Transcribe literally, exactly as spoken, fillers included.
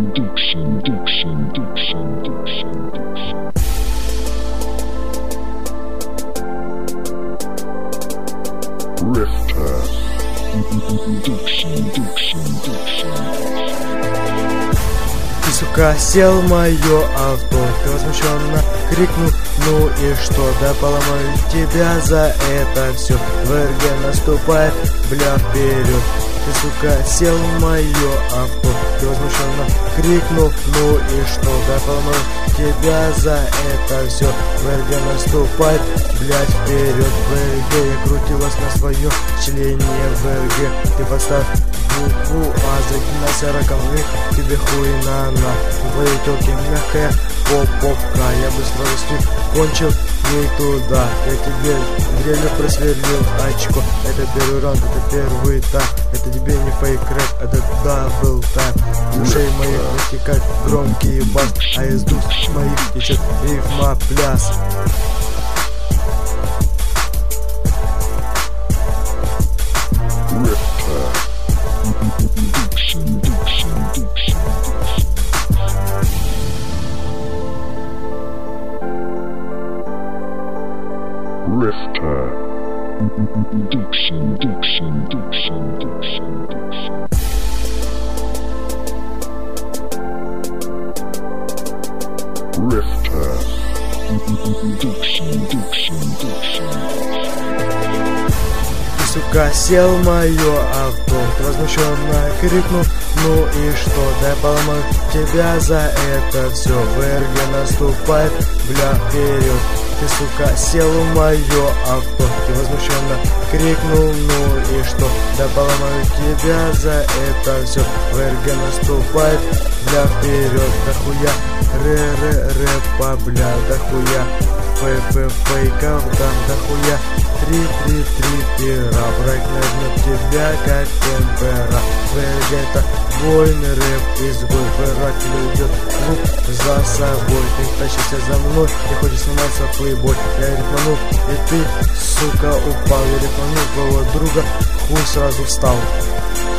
Diction, diction, diction, diction, diction. Rifter. Diction, diction, diction, diction. Ты, сука, сел в мое авто, ты возмущенно крикнул, ну и что, да поломаю тебя за это все. В РГ наступает, бля, вперед. Ты, сука, сел в мое авто, ты возмущенно крикнул, ну и что, да поломаю тебя за это все. В РГ наступает, блядь, вперед. В РГ я крутилась на свое члене. В РГ ты поставь букву А, закинался роковых, тебе хуйна на. У твоей телки мягкая поп-попка, я бы с радостью кончил ей туда. Я тебе дрелью просверлил очко. Это первый раунд, это первый тайм. Это тебе не фейк рэп, это дабл тайм. Из ушей моих вытекает громкий бас, а из душ моих течет рифма пляс. Diction, diction, diction, diction. Rifter. Diction, diction, diction, diction, diction. Rifter. Diction, diction, diction, diction. Сука, сел в мое авто, ты возмущенно крикнул, ну и что, да я поломаю тебя за это все. В РГ наступает, бля, вперед. Ты, сука, сел в мое авто, ты возмущенно крикнул, ну и что, да поломаю тебя за это все. В РГ наступает, бля, вперед. Да хуя, ре-ре-рэпа, бля, да хуя, фэ-фэ-фейков, да, да хуя. Три-три-три пера, враг нажмет тебя как темпера. В РГ это войны, рэп, изгой. Враг ведет клуб за собой. Ты тащишься за мной, не хочешь сниматься в плейбой. Я рифманул, и ты, сука, упал. Я рифманул твоего друга, хуй сразу встал.